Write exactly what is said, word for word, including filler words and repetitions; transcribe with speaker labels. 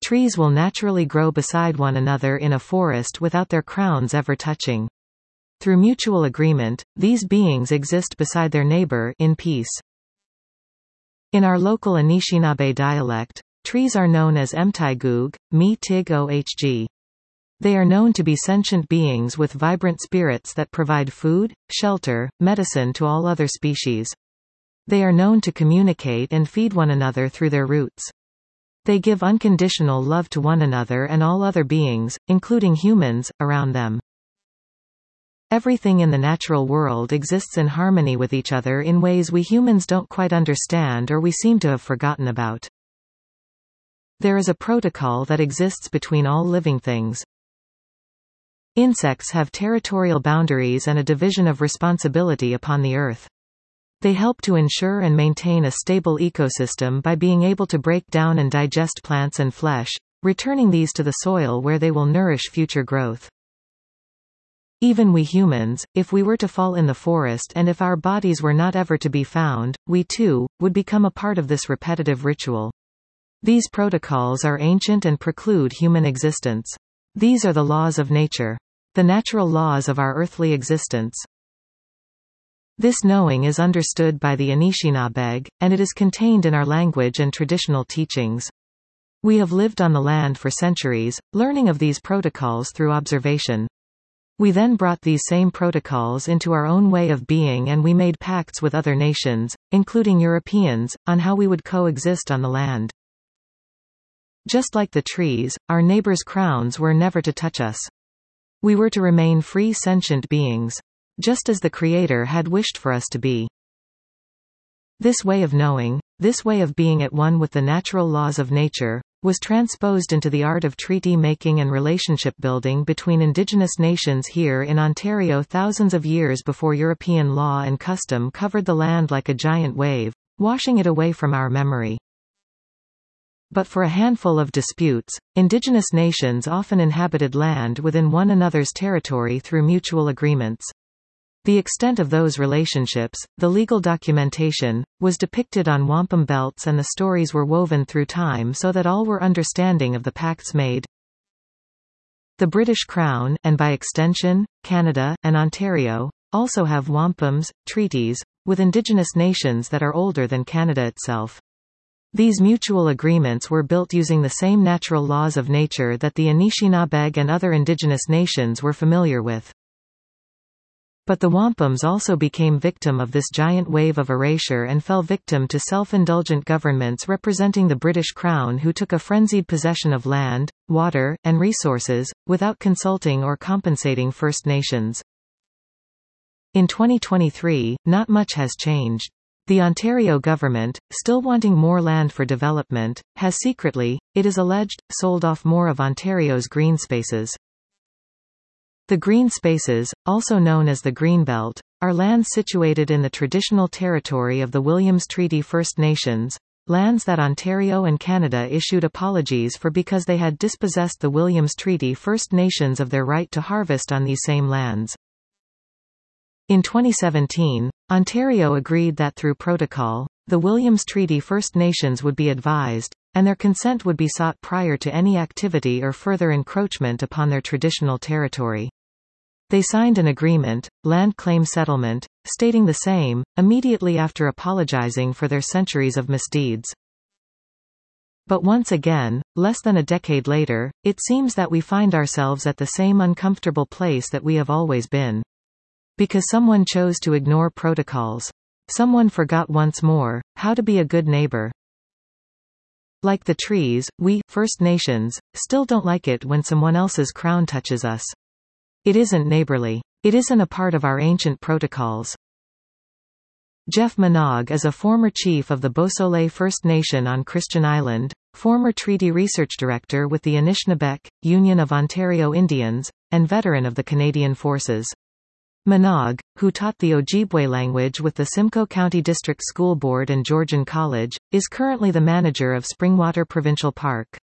Speaker 1: Trees will naturally grow beside one another in a forest without their crowns ever touching. Through mutual agreement, these beings exist beside their neighbor in peace. In our local Anishinaabe dialect, trees are known as Mtaigug, me tig ohg. They are known to be sentient beings with vibrant spirits that provide food, shelter, medicine to all other species. They are known to communicate and feed one another through their roots. They give unconditional love to one another and all other beings, including humans, around them. Everything in the natural world exists in harmony with each other in ways we humans don't quite understand or we seem to have forgotten about. There is a protocol that exists between all living things. Insects have territorial boundaries and a division of responsibility upon the earth. They help to ensure and maintain a stable ecosystem by being able to break down and digest plants and flesh, returning these to the soil where they will nourish future growth. Even we humans, if we were to fall in the forest and if our bodies were not ever to be found, we too, would become a part of this repetitive ritual. These protocols are ancient and preclude human existence. These are the laws of nature. The natural laws of our earthly existence. This knowing is understood by the Anishinaabe, and it is contained in our language and traditional teachings. We have lived on the land for centuries, learning of these protocols through observation. We then brought these same protocols into our own way of being and we made pacts with other nations, including Europeans, on how we would coexist on the land. Just like the trees, our neighbors' crowns were never to touch us. We were to remain free sentient beings. Just as the Creator had wished for us to be. This way of knowing, this way of being at one with the natural laws of nature, was transposed into the art of treaty making and relationship building between indigenous nations here in Ontario thousands of years before European law and custom covered the land like a giant wave, washing it away from our memory. But for a handful of disputes, indigenous nations often inhabited land within one another's territory through mutual agreements. The extent of those relationships, the legal documentation, was depicted on wampum belts and the stories were woven through time so that all were understanding of the pacts made. The British Crown, and by extension, Canada, and Ontario, also have wampums, treaties, with indigenous nations that are older than Canada itself. These mutual agreements were built using the same natural laws of nature that the Anishinaabe and other indigenous nations were familiar with. But the wampums also became victim of this giant wave of erasure and fell victim to self-indulgent governments representing the British Crown who took a frenzied possession of land, water, and resources, without consulting or compensating First Nations. In twenty twenty-three, not much has changed. The Ontario government, still wanting more land for development, has secretly, it is alleged, sold off more of Ontario's green spaces. The green spaces, also known as the Greenbelt, are lands situated in the traditional territory of the Williams Treaty First Nations, lands that Ontario and Canada issued apologies for because they had dispossessed the Williams Treaty First Nations of their right to harvest on these same lands. In twenty seventeen, Ontario agreed that through protocol, the Williams Treaty First Nations would be advised, and their consent would be sought prior to any activity or further encroachment upon their traditional territory. They signed an agreement, Land Claim Settlement, stating the same, immediately after apologizing for their centuries of misdeeds. But once again, less than a decade later, it seems that we find ourselves at the same uncomfortable place that we have always been. Because someone chose to ignore protocols. Someone forgot once more, how to be a good neighbor. Like the trees, we, First Nations, still don't like it when someone else's crown touches us. It isn't neighborly. It isn't a part of our ancient protocols. Jeff Manaug is a former chief of the Beausoleil First Nation on Christian Island, former treaty research director with the Anishinaabeg, Union of Ontario Indians, and veteran of the Canadian Forces. Manaug, who taught the Ojibwe language with the Simcoe County District School Board and Georgian College, is currently the manager of Springwater Provincial Park.